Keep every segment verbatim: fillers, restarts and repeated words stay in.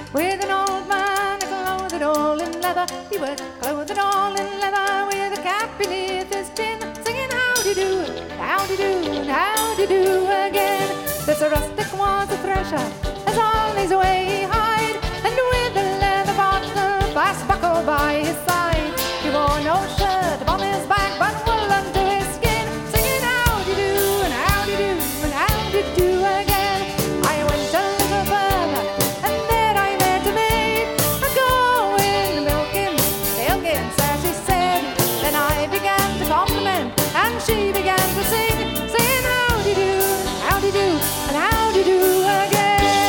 with an old man clothed all in leather. He was clothed all in leather with a cap beneath his chin, singing how-de-do, how-de-do, and how-de-do again. This rustic was a thresher, as on his way he hied, and with a leather bottle fast buckled by his side. He wore no shirt upon his back, but wool unto his skin, singing how-de-do, and how-de-do, and how-de-do again. I went a little further, and there I met a maid, a-going milking, milking, sir, she said. Then I began to compliment, and she began to sing, saying how-de-do, how-de-do, and how-de-do again.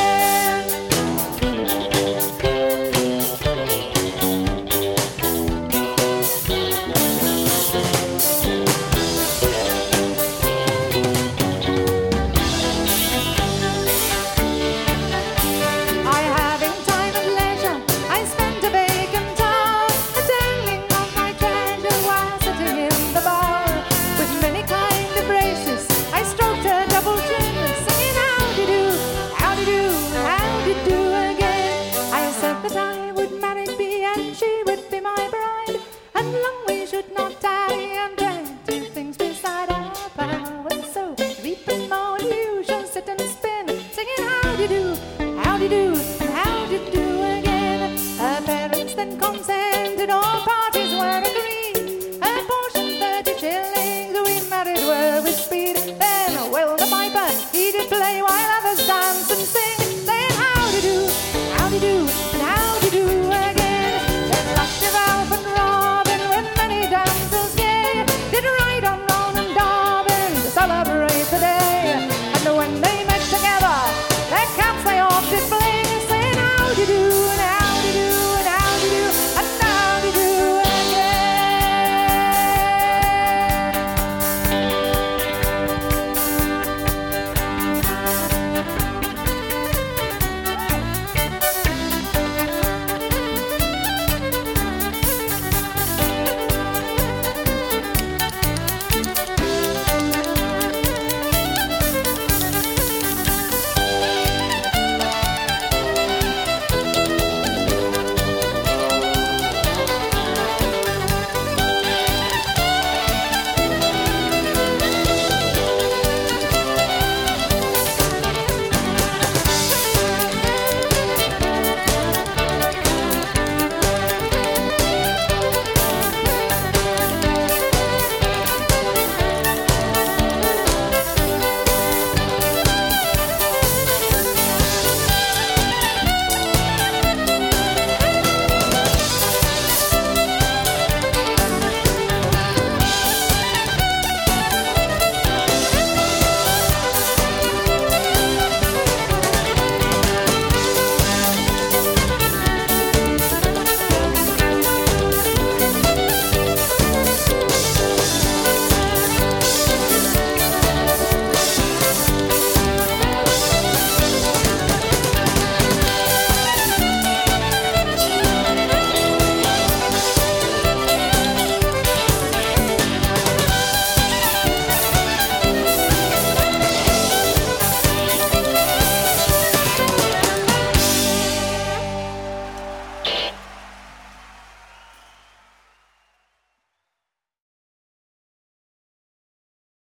I, having time and leisure, I spent a vacant hour, telling of my treasure while sitting in the bar. With many kind of braces, I stroked her double chin, singing how-de-do, how-de-do, how-de-do again. I said that I would marry Bee, and she would be my bride, and long we should not tarry, and drag two things beside our power. So reap and mow, and you shall sit and spin, singing how-de-do, how-de-do.